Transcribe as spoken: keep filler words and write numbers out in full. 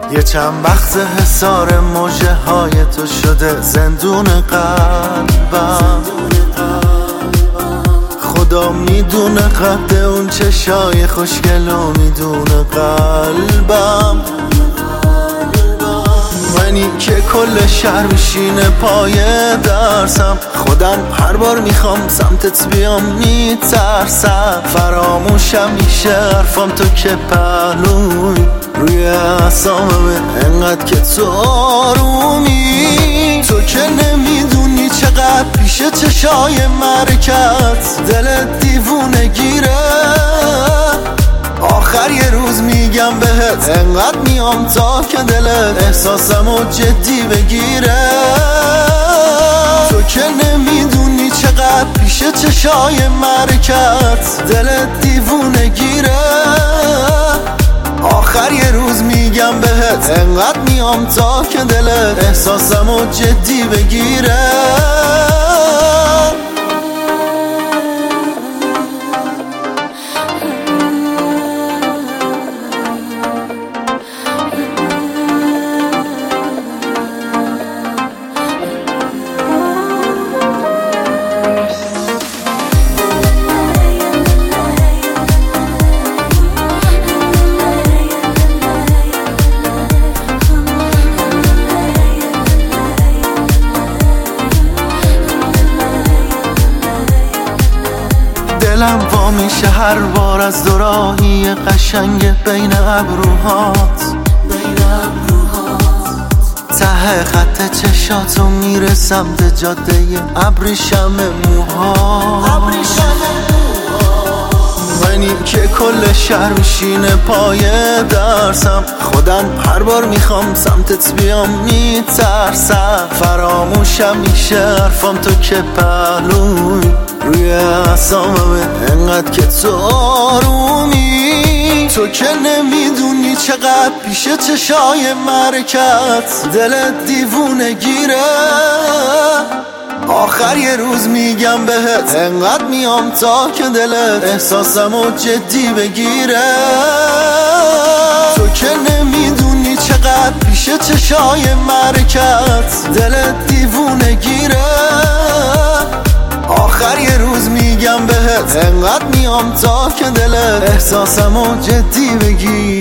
یه چند وقت حصار موجه های تو شده زندون قلبم. خدا میدونه قد اون چشای خوشگل و میدونه قلبم. منی که کل شهر میشینه پای درسم، خودم هر بار میخوام سمتت بیام میترسم. فراموشم میشه حرفام تو که پهلوی، روی اعصابمه انقدر که تو آرومی. تو که نمیدونی چقدر پیش چشای مرکت دلت دیوونه گیره. آخر یه روز میگم بهت انقدر میام تا که دلت احساسمو جدی بگیره. تو که نمیدونی چقدر پیش چشای مرکت دلت دیوونه گیره. آخر یه روز میگم بهت انقدر میام تا که دلت احساسمو جدی بگیره. دلم وا میشه هر بار از دوراهی قشنگ بین ابروهات. ته خط چشاتو میرسم به جاده ابریشم موها. منی که کل شهر میشینه پای درسم، خودم هر بار میخوام سمتت بیام میترسم. فراموشم میشه حرفام تو که پهلوی، روی اعصابمه انقدر که تو آرومی. تو که نمیدونی چقدر پیش چشای مرکت دلت دیوونه گیره. آخر یه روز میگم بهت انقدر میام تا که دلت احساسمو جدی بگیره. تو که نمیدونی چقدر پیش چشای مرکت دلت دیوونه گیره. آخر یه روز میگم بهت انقدر میام تا که دلت احساسمو جدی بگیره.